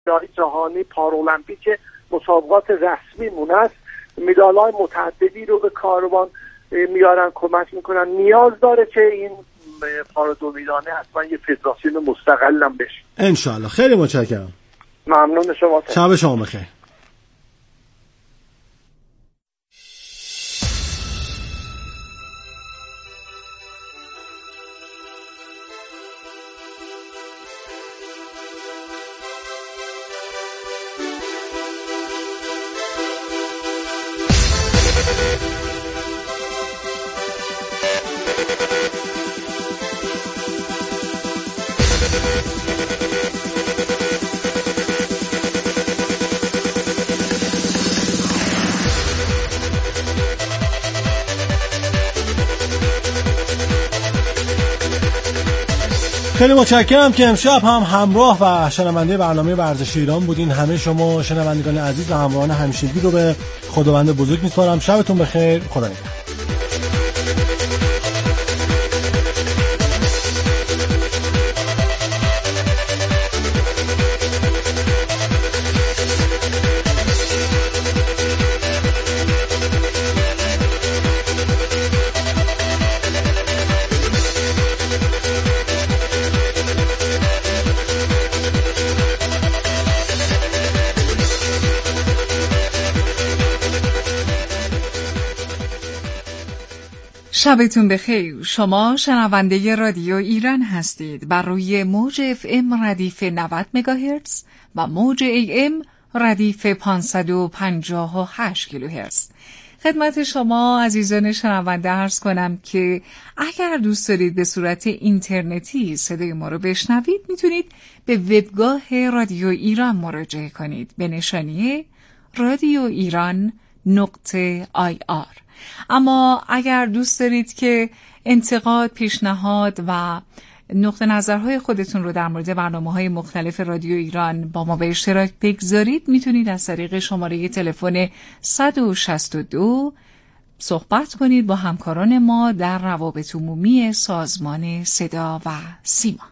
جهانی پارالمپیک مسابقات رسمیمون است، مدال‌های متعددی رو به کاروان میارن، کمک میکنن. نیاز داره که این پارادو میدانه حتما یه فدراسیون مستقل هم بشه. انشالله. خیلی متشکرم. ممنون شما. شب شما بخیر. خیلی متشکرم که امشب هم همراه و شنونده برنامه ورزش ایران بودین. همه شما شنوندگان عزیز و همراهان همیشگی رو به خداوند بزرگ میسپارم. شبتون بخیر. خدا نگهدار. شبتون بخیر. شما شنونده رادیو ایران هستید بر روی موج FM ردیف 90 مگاهرتز و موج AM ردیف 558 کیلوهرتز. خدمت شما عزیزان شنونده عرض کنم که اگر دوست دارید به صورت اینترنتی صدای ما رو بشنوید، میتونید به وبگاه رادیو ایران مراجعه کنید به نشانی radioiran.ir. اما اگر دوست دارید که انتقاد، پیشنهاد و نقطه نظرهای خودتون رو در مورد برنامه‌های مختلف رادیو ایران با ما به اشتراک بگذارید، میتونید از طریق شماره تلفن 162 صحبت کنید با همکاران ما در روابط عمومی سازمان صدا و سیما.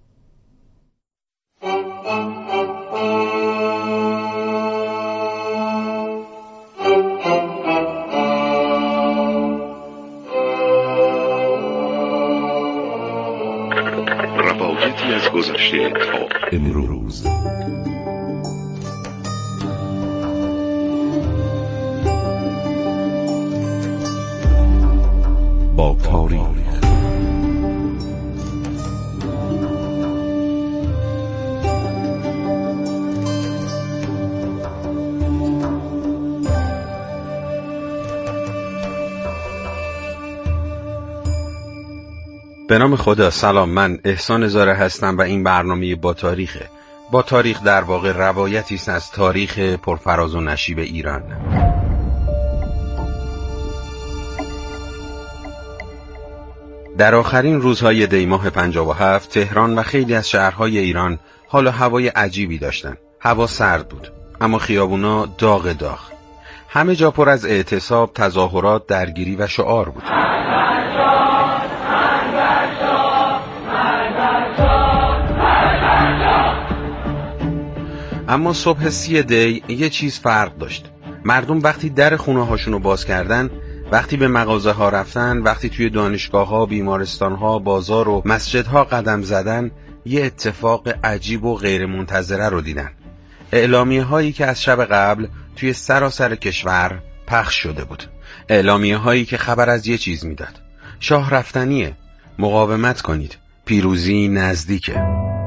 روایتی از گذشته تا امروز. با تاریخ. به نام خدا. سلام، من احسان زاره هستم و این برنامه با تاریخه. با تاریخ در واقع روایتی است از تاریخ پرفراز و نشیب ایران. در آخرین روزهای دی ماه 57 تهران و خیلی از شهرهای ایران حال و هوای عجیبی داشتن. هوا سرد بود اما خیابونا داغ داغ. همه جا پر از اعتصاب، تظاهرات، درگیری و شعار بود. اما صبح 30 دی یه چیز فرق داشت. مردم وقتی در خونه هاشونو باز کردن، وقتی به مغازه ها رفتن، وقتی توی دانشگاه ها، بیمارستان ها، بازار و مسجد ها قدم زدن، یه اتفاق عجیب و غیر منتظره رو دیدن. اعلامیه هایی که از شب قبل توی سراسر کشور پخش شده بود. اعلامیه هایی که خبر از یه چیز میداد: شاه رفتنیه، مقاومت کنید، پیروزی نزدیکه.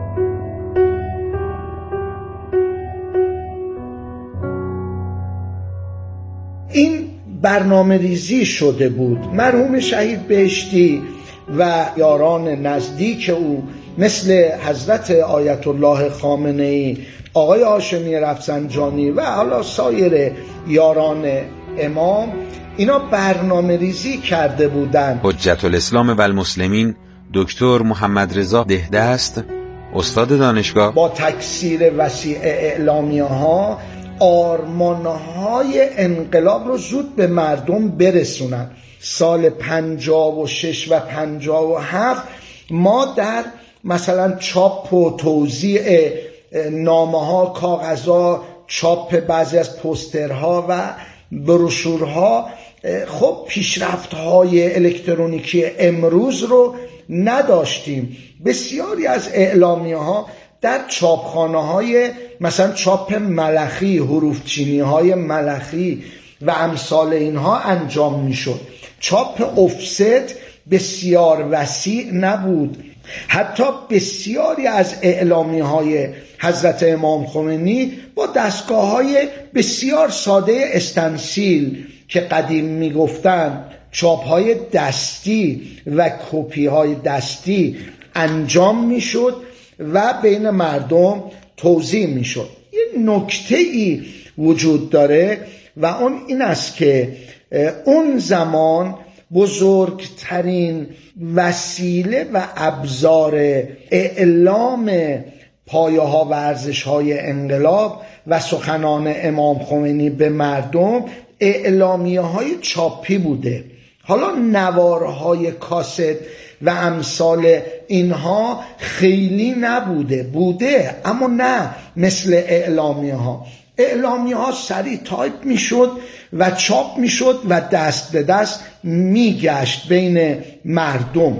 این برنامه ریزی شده بود. مرحوم شهید بهشتی و یاران نزدیک او مثل حضرت آیت الله خامنه‌ای، آقای هاشمی رفسنجانی و حالا سایر یاران امام، اینا برنامه ریزی کرده بودند. حجت الاسلام و المسلمین دکتر محمد رضا دهدست، استاد دانشگاه، با تکثیر وسیع اعلامیه ها آرمانهای انقلاب رو زود به مردم برسونن. سال 56 و 57 ما در مثلا چاپ و توزیع نامه‌ها، کاغذها، چاپ بعضی از پوسترها و بروشورها خب پیشرفت‌های الکترونیکی امروز رو نداشتیم. بسیاری از اعلامیه‌ها در چاپخانه‌های مثلا چاپ ملخی، حروفچینی‌های ملخی و امثال اینها انجام می‌شد. چاپ افست بسیار وسیع نبود. حتی بسیاری از اعلامیه‌های حضرت امام خمینی با دستگاه‌های بسیار ساده استنسیل که قدیم میگفتن چاپ‌های دستی و کپی‌های دستی انجام میشد و بین مردم توزیع میشد. یه نکته‌ای وجود داره و اون این است که اون زمان بزرگترین وسیله و ابزار اعلام پایه‌ها و ارزش‌های انقلاب و سخنان امام خمینی به مردم اعلامیه‌های چاپی بوده. حالا نوارهای کاست و امثال اینها خیلی نبوده، بوده اما نه مثل اعلامیه‌ها. اعلامیه‌ها سریع تایپ میشد و چاپ میشد و دست به دست میگشت بین مردم.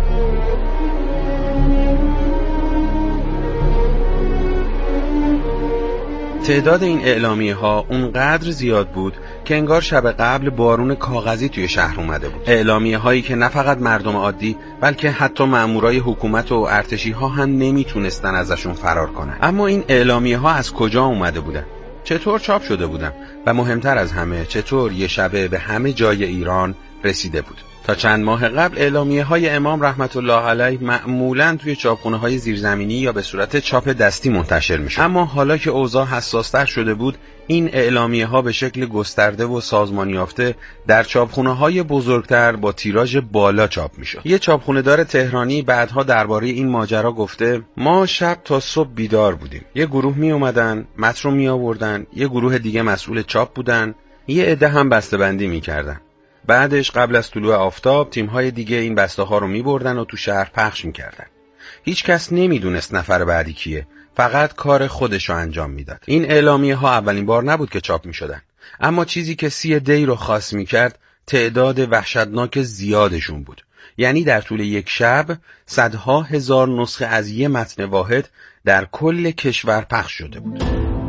تعداد این اعلامیه‌ها اونقدر زیاد بود که انگار شب قبل بارون کاغذی توی شهر اومده بود. اعلامیه‌هایی که نه فقط مردم عادی بلکه حتی مامورای حکومت و ارتشی‌ها هم نمیتونستن ازشون فرار کنن. اما این اعلامیه‌ها از کجا اومده بودن؟ چطور چاپ شده بودن؟ و مهمتر از همه چطور یه شبه به همه جای ایران رسیده بود؟ تا چند ماه قبل اعلامیه‌های امام رحمت الله علیه معمولاً توی چاپخونه‌های زیرزمینی یا به صورت چاپ دستی منتشر می‌شد. اما حالا که اوضاع حساس‌تر شده بود، این اعلامیه‌ها به شکل گسترده و سازمان یافته در چاپخونه‌های بزرگتر با تیراژ بالا چاپ می‌شد. یه چاپخونه‌دار تهرانی بعدها درباره این ماجرا گفته: ما شب تا صبح بیدار بودیم. یه گروه میومدن، متن رو میآوردن، یه گروه دیگه مسئول چاپ بودن، یه عده هم بسته‌بندی می‌کردن. بعدش قبل از طلوع آفتاب تیم‌های دیگه این بسته‌ها رو می‌بردن و تو شهر پخش می‌کردن. هیچ کس نمی‌دونست نفر بعدی کیه، فقط کار خودش رو انجام میداد. این اعلامیه‌ها اولین بار نبود که چاپ می‌شدن، اما چیزی که 30 دی رو خاص می‌کرد تعداد وحشتناک زیادشون بود. یعنی در طول یک شب صدها هزار نسخه از یه متن واحد در کل کشور پخش شده بود.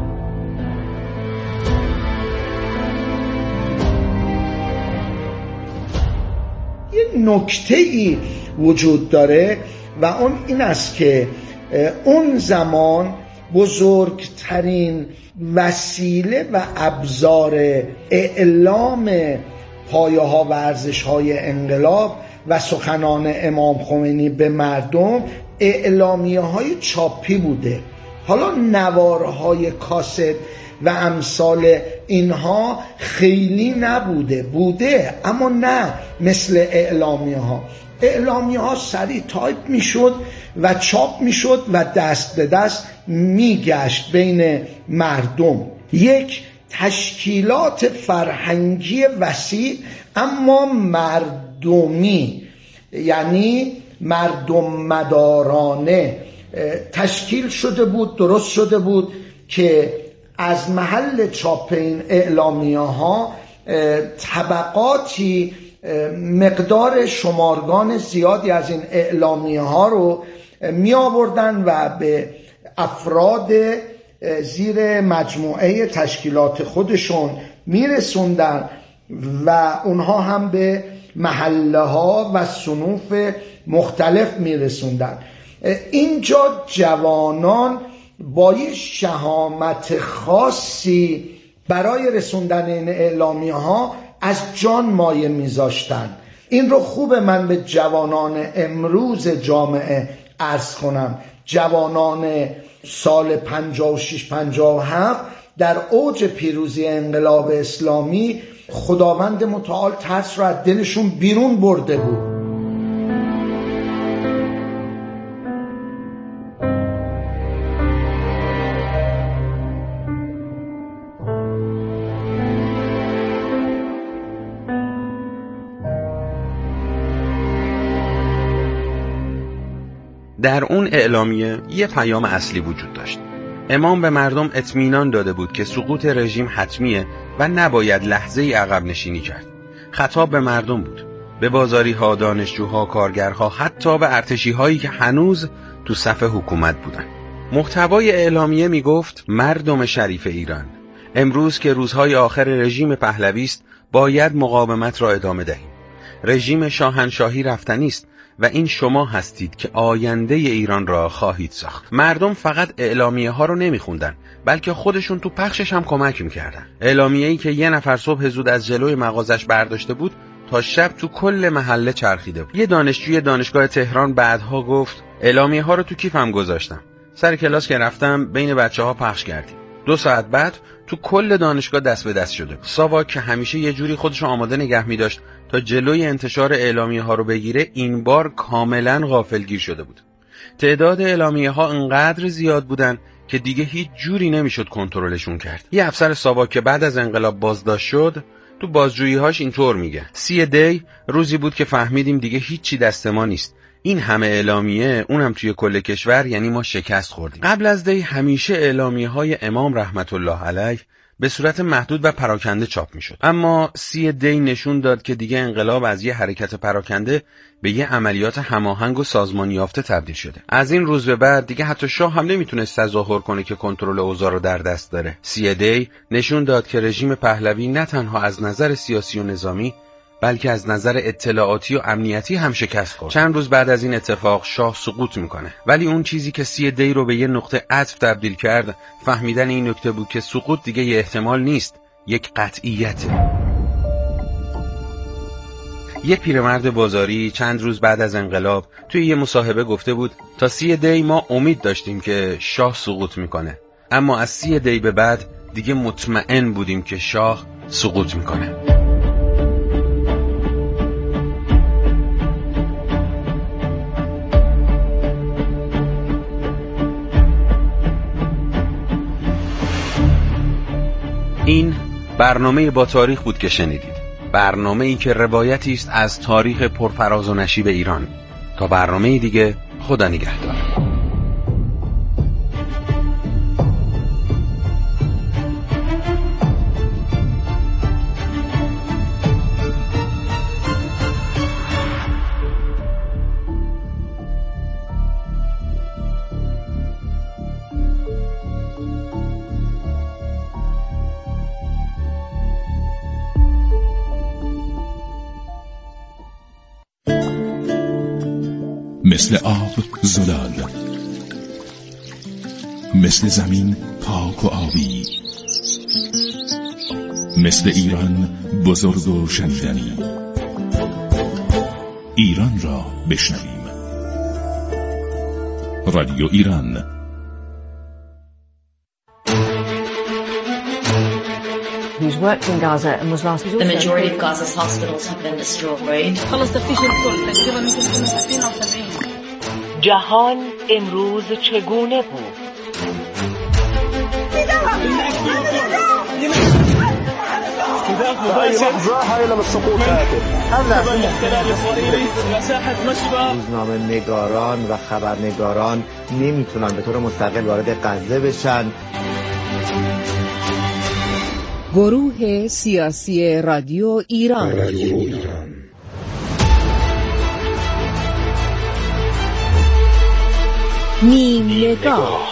یه نکته‌ای وجود داره و اون این است که اون زمان بزرگترین وسیله و ابزار اعلام پایه‌ها و ارزش‌های انقلاب و سخنان امام خمینی به مردم اعلامیه‌های چاپی بوده. حالا نوارهای کاست و امثال اینها خیلی نبوده، بوده اما نه مثل اعلامیه‌ها. اعلامیه‌ها سریع تایپ میشد و چاپ میشد و دست به دست میگشت بین مردم. یک تشکیلات فرهنگی وسیع اما مردمی، یعنی مردم مدارانه تشکیل شده بود، درست شده بود که از محل چاپ این اعلامیه‌ها طبقاتی مقدار شمارگان زیادی از این اعلامیه‌ها رو می آوردن و به افراد زیر مجموعه تشکیلات خودشون می رسوندن و اونها هم به محله ها و صنوف مختلف می رسوندن. اینجا جوانان با یه شهامت خاصی برای رسوندن این اعلامیه ها از جان مایه میذاشتن. این رو خوبه من به جوانان امروز جامعه عرض کنم. جوانان سال 56-57 در اوج پیروزی انقلاب اسلامی خداوند متعال ترس رو از دلشون بیرون برده بود. در اون اعلامیه یه پیام اصلی وجود داشت. امام به مردم اطمینان داده بود که سقوط رژیم حتمیه و نباید لحظه‌ای عقب نشینی کرد. خطاب به مردم بود، به بازاری‌ها، دانشجوها، کارگرها، حتی به ارتشی‌هایی که هنوز تو صف حکومت بودن. محتوای اعلامیه میگفت مردم شریف ایران، امروز که روزهای آخر رژیم پهلوی است باید مقاومت را ادامه دهیم. رژیم شاهنشاهی رفتنی است و این شما هستید که آینده ایران را خواهید ساخت. مردم فقط اعلامیه ها رو نمیخوندن، بلکه خودشون تو پخشش هم کمک میکردن. اعلامیه‌ای که یه نفر صبح زود از جلوی مغازش برداشته بود تا شب تو کل محله چرخیده بود. یه دانشجوی دانشگاه تهران بعدها گفت اعلامیه ها رو تو کیفم گذاشتم. سر کلاس که رفتم بین بچه‌ها پخش کردیم. 2 ساعت بعد تو کل دانشگاه دست به دست شده. ساواک که همیشه یه جوری خودشو آماده نگه می‌داشت تا جلوی انتشار اعلامیه ها رو بگیره، این بار کاملا غافلگیر شده بود. تعداد اعلامیه ها انقدر زیاد بودن که دیگه هیچ جوری نمیشد کنترلشون کرد. یه افسر ساواک که بعد از انقلاب بازداشت شد تو بازجویی‌هاش اینطور میگه: 30 دی روزی بود که فهمیدیم دیگه هیچی دست ما نیست. این همه اعلامیه، اونم توی کل کشور، یعنی ما شکست خوردیم. قبل از دی همیشه اعلامیه‌های امام رحمت الله علیه به صورت محدود و پراکنده چاپ میشد، اما 30 دی نشون داد که دیگه انقلاب از یه حرکت پراکنده به یه عملیات هماهنگ و سازمان یافته تبدیل شده. از این روز به بعد دیگه حتی شاه هم نمیتونست تظاهر کنه که کنترل اوضاع رو در دست داره. 30 دی نشون داد که رژیم پهلوی نه تنها از نظر سیاسی و نظامی بلکه از نظر اطلاعاتی و امنیتی هم شکست خورد. چند روز بعد از این اتفاق شاه سقوط میکنه، ولی اون چیزی که 30 دی رو به یه نقطه عطف تبدیل کرد فهمیدن این نکته بود که سقوط دیگه یه احتمال نیست، یک قطعیته. یه پیرمرد بازاری چند روز بعد از انقلاب توی یه مصاحبه گفته بود تا 30 دی ما امید داشتیم که شاه سقوط میکنه، اما از 30 دی به بعد دیگه مطمئن بودیم که شاه سقوط میکنه. این برنامه با تاریخ بود که شنیدید. برنامه‌ای که روایتی است از تاریخ پرفراز و نشیب ایران. تا برنامه دیگه، خدا نگهدار. مثل آب زلال، مثل زمین پاک و آبی، مثل ایران بزرگ و شنیدنی. ایران را بشنویم. رادیو ایران. He's worked in Gaza and was last... The majority of Gaza's hospitals have been destroyed. جهان امروز چگونه بود؟ روزنامه نگاران و خبرنگاران نمیتونن به طور مستقل وارد غزه بشن. گروه سیاسی رادیو ایران. نیم نگاه.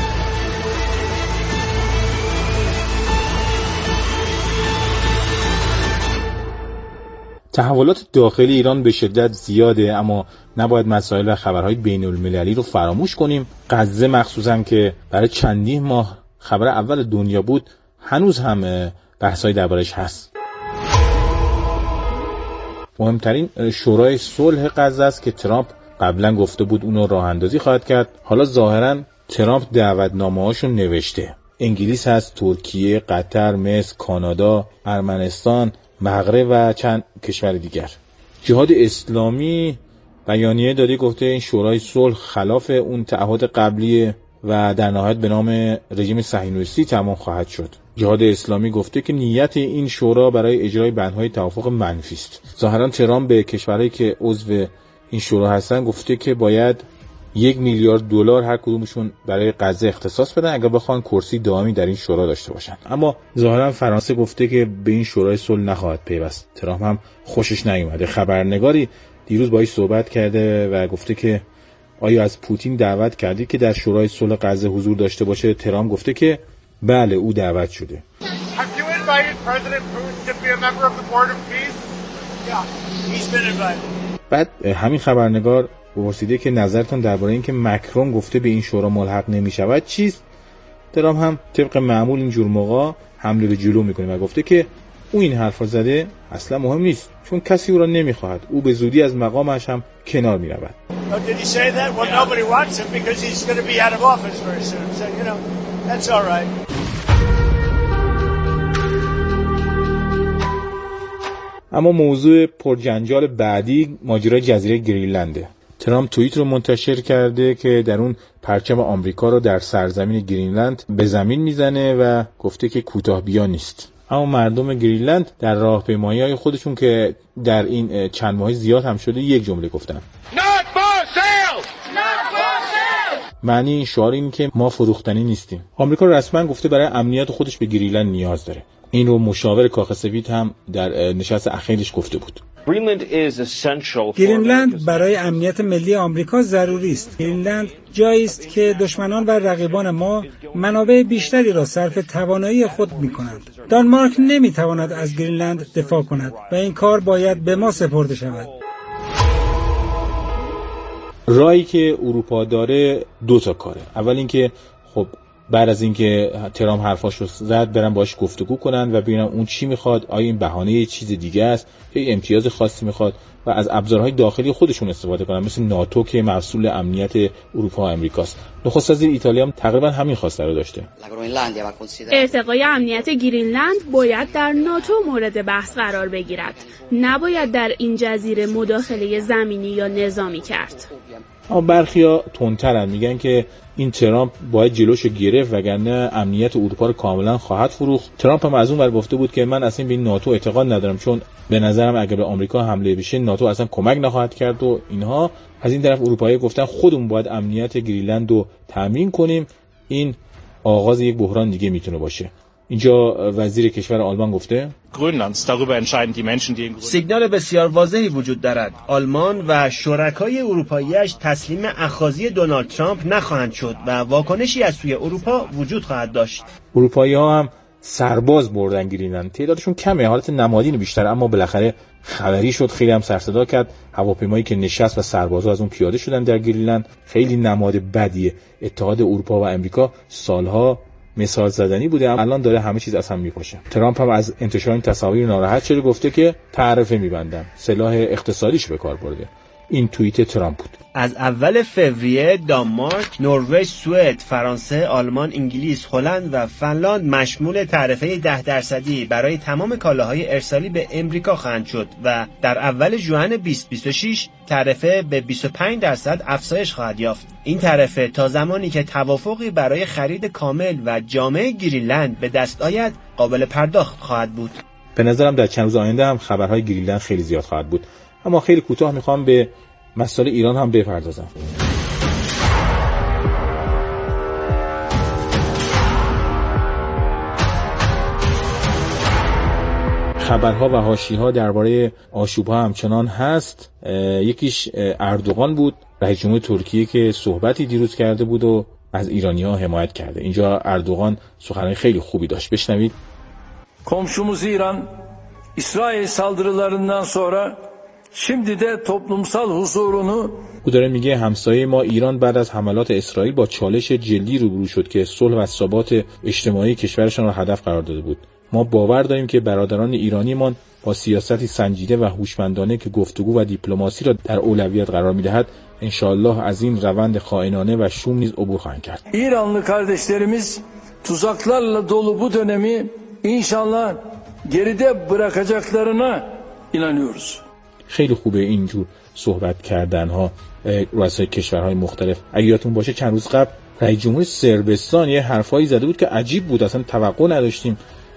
تحولات داخلی ایران به شدت زیاده، اما نباید مسائل و خبرهای بین المللی رو فراموش کنیم. غزه مخصوصا که برای چندین ماه خبر اول دنیا بود، هنوز هم بحث‌های دربارش هست. مهمترین شورای صلح غزه است که ترامپ قبلا گفته بود اونو راه اندازی خواهد کرد. حالا ظاهرا ترامپ دعوتنامه‌هاشو نوشته. انگلیس هست، ترکیه، قطر، مصر، کانادا، ارمنستان، مغرب و چند کشور دیگر. جهاد اسلامی بیانیه داده، گفته این شورای صلح خلاف اون تعهد قبلی و در نهایت به نام رژیم صهیونیستی تمام خواهد شد. جهاد اسلامی گفته که نیت این شورا برای اجرای بندهای توافق منفی است. ظاهرا ترامپ به کشورهایی که عضو این شورا هستن گفته که باید 1 میلیارد دلار هر کدومشون برای غزه اختصاص بدن اگر بخوان کرسی دائمی در این شورا داشته باشن. اما ظاهرا فرانسه گفته که به این شورای صلح نخواهد پیوست. ترامپ هم خوشش نیومده. خبرنگاری دیروز باهاش صحبت کرده و گفته که آیا از پوتین دعوت کردی که در شورای صلح غزه حضور داشته باشه؟ ترامپ گفته که بله او دعوت شده. بعد همین خبرنگار پرسیده که نظرتون درباره این که مکرون گفته به این شورا ملحق نمی‌شود چیست؟ ترامپ هم طبق معمول این جور موقع حمله به جلو میکنه و گفته که او این حرفا زده اصلا مهم نیست چون کسی او را نمیخواهد. او به زودی از مقامش هم کنار میرود. اما موضوع پرجنجال بعدی ماجرای جزیره گرینلنده. ترامپ توییت رو منتشر کرده که در اون پرچم آمریکا رو در سرزمین گرینلند به زمین میزنه و گفته که کوتاه‌بیا نیست. اما مردم گرینلند در راهپیمایی‌های خودشون که در این چند ماه زیاد هم شده یک جمله گفتن. معنی این شعار این که ما فروختنی نیستیم. آمریکا رسما گفته برای امنیت خودش به گرینلند نیاز داره. این رو مشاور کاخ سفید هم در نشست اخیرش گفته بود. گرینلند برای امنیت ملی آمریکا ضروری است. گرینلند جایی است که دشمنان و رقیبان ما منابع بیشتری را صرف توانایی خود می‌کنند. دانمارک نمی‌تواند از گرینلند دفاع کند و این کار باید به ما سپرده شود. راهی که اروپا داره دو تا کاره. اول اینکه خب بعد از اینکه ترامپ حرفاشو زد برن باهاش گفتگو کنن و ببینن اون چی میخواد، آیا این بهانه یه چیز دیگه است یا امتیاز خاصی میخواد و از ابزارهای داخلی خودشون استفاده کنن مثل ناتو که مسئول امنیت اروپا و امریکاست. نخست وزیر ایتالیا هم تقریبا همین خواسته رو داشته. ارتقای امنیت گرینلند باید در ناتو مورد بحث قرار بگیرد، نباید در این جزیره مداخله زمینی یا نظامی کرد. اما برخیا تندترن، میگن که این ترامپ باید جلوشو گرفت وگرنه امنیت اروپا رو کاملا خواهد فروخت. ترامپ هم از اون ور گفته بود که من اصلا به این ناتو اعتقاد ندارم چون به نظرم اگه به آمریکا حمله بشه ناتو اصلا کمک نخواهد کرد و اینها. از این طرف اروپایی گفتن خودمون باید امنیت گرینلند رو تامین کنیم. این آغاز یک بحران دیگه میتونه باشه. اینجا وزیر کشور آلمان گفته سیگنال بسیار واضحی وجود دارد. آلمان و شرکای اروپایی‌اش تسلیم اخاذی دونالد ترامپ نخواهند شد و واکنشی از سوی اروپا وجود خواهد داشت. اروپایی‌ها هم سرباز بردن گرینلند. تعدادشون کمه، حالت نمادین بیشتر، اما بالاخره خبری شد، خیلی هم سر صدا کرد. هواپیمایی که نشست و سربازا از اون پیاده شدن در گرینلند. خیلی نماد بدیه. اتحاد اروپا و امریکا سالها مثال زدنی بوده، الان داره همه چیز از هم میپاشه. ترامپ هم از انتشار این تصاویر ناراحت شده، گفته که تعرفه میبندم، سلاح اقتصادیش به کار برده. این توییت ترامپ بود. از اول فوریه دانمارک، نروژ، سوئد، فرانسه، آلمان، انگلیس، هلند و فنلاند مشمول تعرفه 10% برای تمام کالاهای ارسالی به امریکا خواهند شد و در اول ژوئن 2026 تعرفه به 25% افزایش خواهد یافت. این تعرفه تا زمانی که توافقی برای خرید کامل و جامع گرینلند به دست آید قابل پرداخت خواهد بود. به نظرم در چند روز آینده هم خبرهای گرینلند خیلی زیاد خواهد بود. اما خیلی کوتاه میخوام به مسئله ایران هم بپردازم. خبرها و حاشیه‌ها درباره آشوب‌ها همچنان هست. یکیش اردوغان بود، رئیس جمهور ترکیه که صحبتی دیروز کرده بود و از ایرانی‌ها حمایت کرده. اینجا اردوغان سخنرانی خیلی خوبی داشت. بشنوید. Komşumuz İran, İsrail saldırılarından sonra şimdi de toplumsal huzurunu او داره میگه همسایه ما ایران بعد از حملات اسرائیل با چالش جدی روبرو شد که صلح و ثبات اجتماعی کشورشان را هدف قرار داده بود. ما باور داریم که برادران ایرانیمان با سیاستی سنجیده و هوشمندانه که گفتگو و دیپلماسی را در اولویت قرار میدهد انشالله از این روند خائنانه و شوم نیز عبور خواهند کرد. İranlı kardeşlerimiz tuzaklarla dolu bu dönemi inşallah geride bırakacaklarına inanıyoruz. خیلی خوبه اینجور صحبت کردن ها رؤسای کشورهای مختلف. اگه یادتون باشه چند روز قبل رئیس جمهور صربستان یه حرفایی زده بود که عجیب بود، اصلا توقع نداشتیم.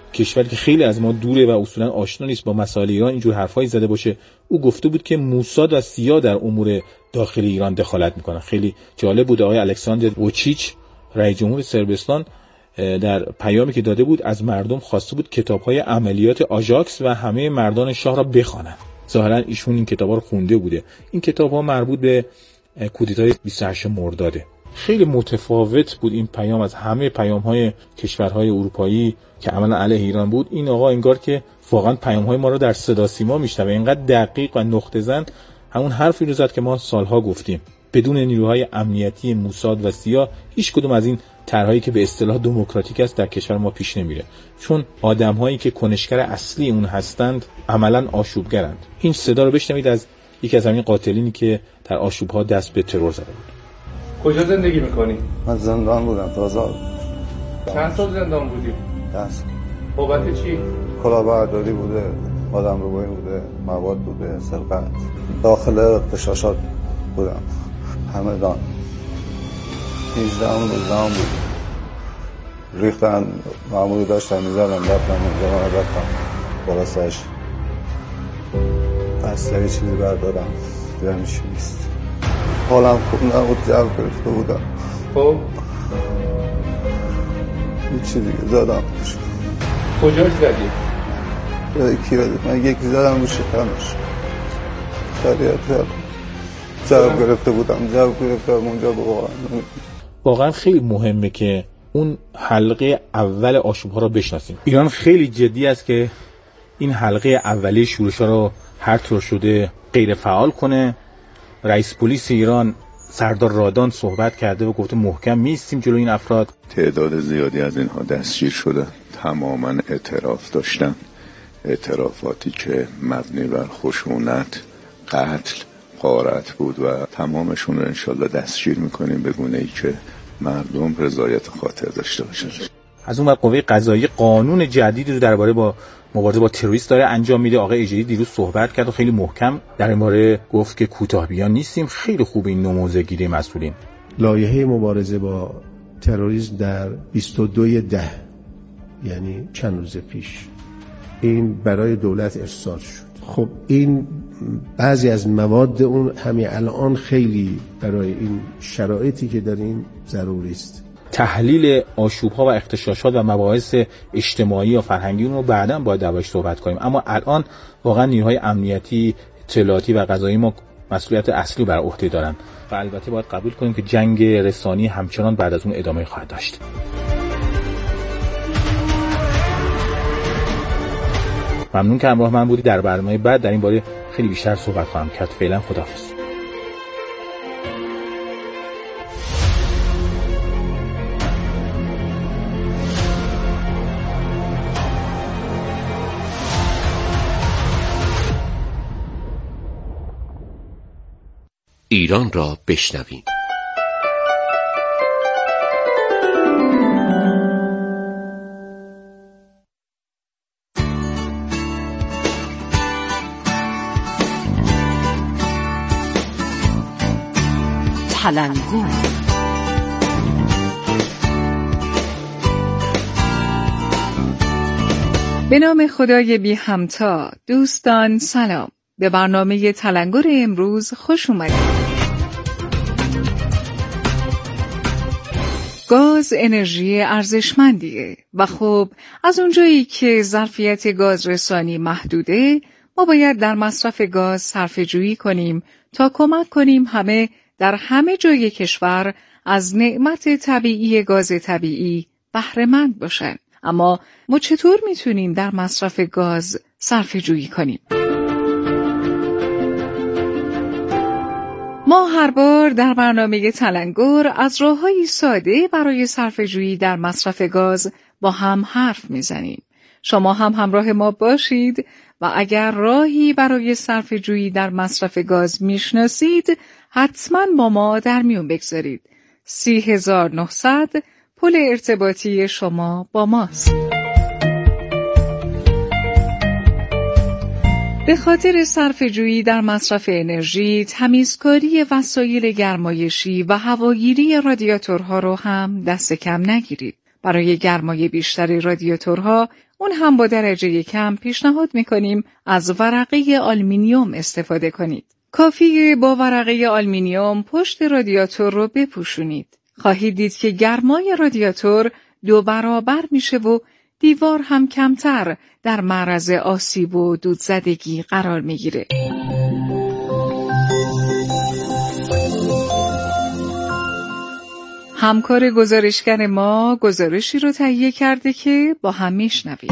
کشوری که خیلی از ما دوره و اصولا آشنا نیست با مسائل ایران اینجور حرفایی زده باشه. او گفته بود که موساد و سیا در امور داخلی ایران دخالت میکنن. خیلی جالب بود. آقای الکساندر ووچیچ رئیس جمهور صربستان در پیامی که داده بود از مردم خواسته بود کتاب‌های عملیات آژاکس و همه مردان شاه را بخوانند. ظاهرا ایشون این کتاب‌ها رو خونده بوده. این کتاب‌ها مربوط به کودتای 28 مرداده. خیلی متفاوت بود این پیام از همه پیام‌های کشورهای اروپایی که عملاً علیه ایران بود. این آقا انگار که واقعاً پیام‌های ما رو در صدا سیما میشنوه. اینقدر دقیق و نقطه‌زن همون حرفی رو زد که ما سالها گفتیم. بدون نیروهای امنیتی موساد و سیا هیچ کدوم از این طرحایی که به اصطلاح دموکراتیک است در کشور ما پیش نمیره، چون آدم‌هایی که کنشگر اصلی اون هستند عملاً آشوبگرند. این صدا رو بشنوید از یکی از همین قاتلینی که در آشوب‌ها دست به ترور زده بود. کجا زندگی می‌کنی؟ من زندان بودم تازه. چند سال زندان بودی؟ 10. بابت چی؟ کلاهبرداری بوده، آدم روبایی بوده، مواد بوده، سرقت. داخل قشاشات بودم. همدان 18 روزام بود. ریختن معمولی داشتن میزدن رفتم اونجا رفتم بالا سرش اصلا چیزی بردارم دیدم چی نیست. حالم خوب نبود، جو گرفته بودم. خب هیچی دیگه زدم. کجاش زدی؟ یکی من یکی زدم رو شکمش. خریت کردم. جو گرفته بودم، جو گرفتم اونجا واقعا خیلی مهمه که اون حلقه اول آشوب‌ها رو بشناسیم. ایران خیلی جدی است که این حلقه اولیه شورش‌ها رو هر طور شده غیر فعال کنه. رئیس پلیس ایران سردار رادان صحبت کرده و گفته محکم میستیم جلوی این افراد. تعداد زیادی از اینها دستگیر شدن، تماما اعتراف داشتن، اعترافاتی که مبنی بر خشونت، قتل، غارت بود و تمامشون رو انشالله دستگیر میکنیم به گونه‌ای که مردم رضایت خاطر داشته باشن. از اون وقت قوه قضاییه قانون جدیدی رو درباره با مبارزه با تروریست داره انجام میده. آقای اجری دیروز صحبت کرد و خیلی محکم در این باره گفت که کوتاه‌بیان نیستیم. خیلی خوب این نموذجگیری مسئولین. لایحه مبارزه با تروریسم در 22/10 یعنی چند روز پیش این برای دولت ارسال شد. خب این بعضی از مواد اون همین الان خیلی برای این شرایطی که داریم ضروری است. تحلیل آشوب‌ها و اغتشاشات و مباحث اجتماعی و فرهنگی اون رو بعداً باید دربارش صحبت کنیم، اما الان واقعا نیروهای امنیتی، اطلاعاتی و قضایی ما مسئولیت اصلی بر عهده دارن و البته باید قبول کنیم که جنگ رسانی همچنان بعد از اون ادامه خواهد داشت. ممنون که همراه من بودی. در برنامه بعد در این باره خیلی بیشتر صحبت خواهم کرد. فعلا خداحافظ. ایران را بشنویم. تلنگور به نام خدای بی همتا. دوستان سلام، به برنامه تلنگور امروز خوش اومدید. گاز انرژی ارزشمندیه و خب از اونجایی که ظرفیت گاز رسانی محدوده، ما باید در مصرف گاز صرفه‌جویی کنیم تا کمک کنیم همه در همه جای کشور از نعمت طبیعی گاز طبیعی بهره مند باشن. اما ما چطور میتونیم در مصرف گاز صرفه‌جویی کنیم؟ ما هر بار در برنامه تلنگور از راه‌های ساده برای صرفه‌جویی در مصرف گاز با هم حرف میزنیم. شما هم همراه ما باشید و اگر راهی برای صرفه‌جویی در مصرف گاز میشناسید حتما با ما در میون بگذارید. 30900 پل ارتباطی شما با ماست. به خاطر صرفه‌جویی در مصرف انرژی، تمیزکاری وسایل گرمایشی و هواگیری رادیاتورها رو هم دست کم نگیرید. برای گرمای بیشتر رادیاتورها اون هم با درجه کم پیشنهاد میکنیم از ورقه آلومینیوم استفاده کنید. کافیه با ورقه آلومینیوم پشت رادیاتور رو بپوشونید. خواهید دید که گرمای رادیاتور 2 برابر میشه و دیوار هم کمتر در معرض آسیب و دودزدگی قرار میگیره. همکار گزارشگر ما گزارشی رو تهیه کرده که با هم میشنویم.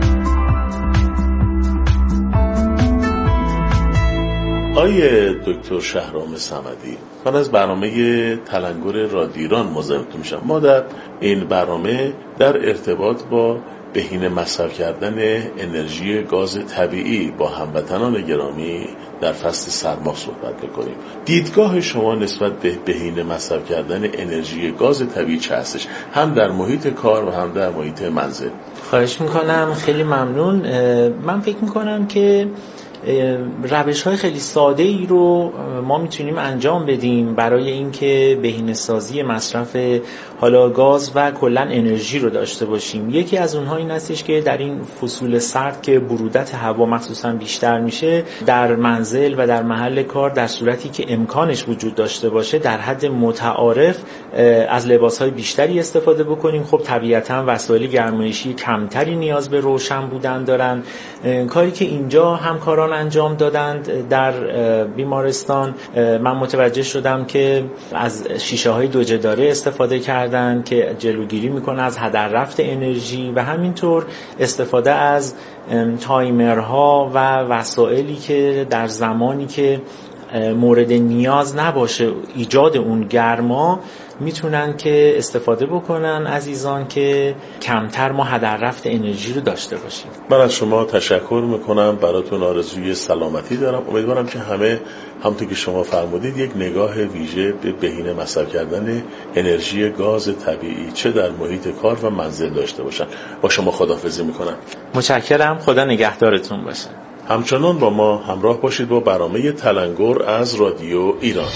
آیه دکتر شهرام صمدی، من از برنامه تلنگر رادیو ایران مزاحمتون میشم. ما در این برنامه در ارتباط با بهینه مصرف کردن انرژی گاز طبیعی با هموطنان گرامی در فصل سرما صحبت می‌کنیم. دیدگاه شما نسبت به بهینه مصرف کردن انرژی گاز طبیعی چه هستش؟ هم در محیط کار و هم در محیط منزل. خواهش میکنم، خیلی ممنون. من فکر میکنم که روش‌های خیلی ساده‌ای رو ما میتونیم انجام بدیم برای اینکه بهینه‌سازی مصرف حالا گاز و کلاً انرژی رو داشته باشیم. یکی از اونها این هستش که در این فصول سرد که برودت هوا مخصوصاً بیشتر میشه، در منزل و در محل کار در صورتی که امکانش وجود داشته باشه در حد متعارف از لباس‌های بیشتری استفاده بکنیم. خب طبیعتاً وسایل گرمایشی کمتری نیاز به روشن بودن دارن. کاری که اینجا همکاران انجام دادند در بیمارستان، من متوجه شدم که از شیشه‌های 2 جداره استفاده کردن که جلوگیری میکنه از هدر رفت انرژی و همینطور استفاده از تایمرها و وسایلی که در زمانی که مورد نیاز نباشه ایجاد اون گرما میتونن که استفاده بکنن عزیزان که کمتر ما هدر رفت انرژی رو داشته باشیم. من از شما تشکر میکنم، براتون آرزوی سلامتی دارم. امیدوارم که همه همونطور که شما فرمودید یک نگاه ویژه به بهینه مصرف کردن انرژی گاز طبیعی چه در محیط کار و منزل داشته باشن. با شما خداحافظی میکنم. متشکرم، خدا نگهدارتون باشه. همچنان با ما همراه باشید با برنامه تلنگر از رادیو ایران.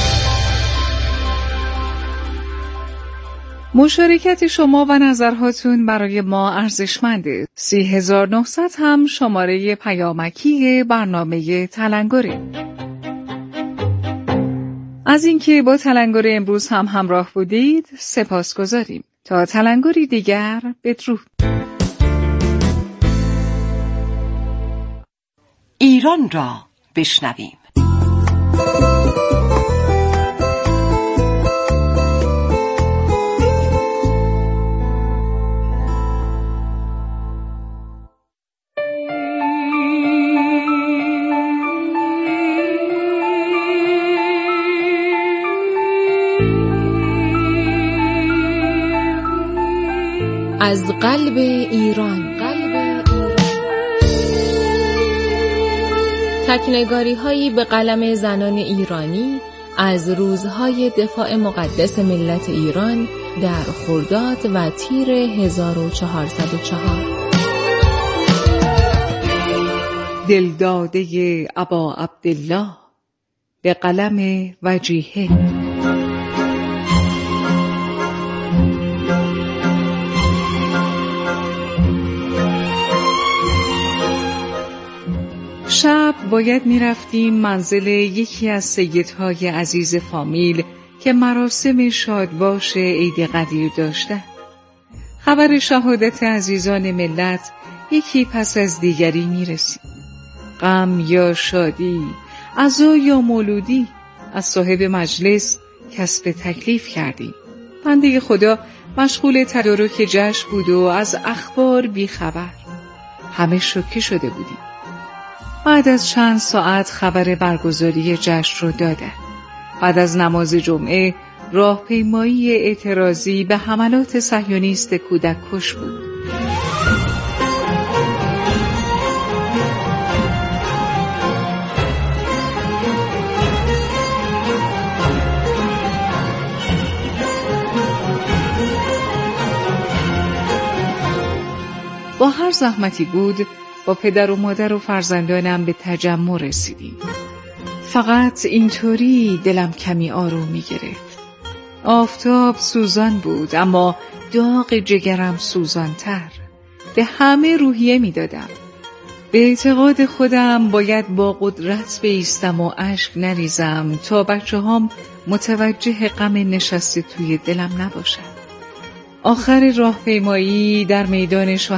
مشارکت شما و نظرهاتون برای ما ارزشمنده. 3900 هم شماره پیامکی برنامه تلنگره. از اینکه با تلنگر امروز هم همراه بودید سپاسگزاریم. تا تلنگری دیگر بدرود. ایران را بشنویم. از قلب ایران، تکنگاری هایی به قلم زنان ایرانی از روزهای دفاع مقدس ملت ایران در خرداد و تیر 1404. دلداده ابا عبدالله به قلم وجیهه. شب باید می رفتیم منزل یکی از سیدهای عزیز فامیل که مراسم شادباش عید قدیر داشته. خبر شهادت عزیزان ملت یکی پس از دیگری می رسید. غم یا شادی، عزا یا مولودی، از صاحب مجلس کسب تکلیف کردیم. بنده خدا مشغول تدارک جشن بود و از اخبار بی خبر. همه شوکه شده بودیم. بعد از چند ساعت خبر برگزاری جشن رو دادن. بعد از نماز جمعه راهپیمایی اعتراضی به حملات صهیونیست کودک کش بود. با هر زحمتی بود با پدر و مادر و فرزندانم به تجمع رسیدیم. فقط اینطوری دلم کمی آروم می گرفت. آفتاب سوزان بود، اما داغ جگرم سوزانتر. به همه روحیه می دادم. به اعتقاد خودم باید با قدرت بایستم و اشک نریزم تا بچه‌هام متوجه غم نشسته توی دلم نباشد. آخر راهپیمایی در میدان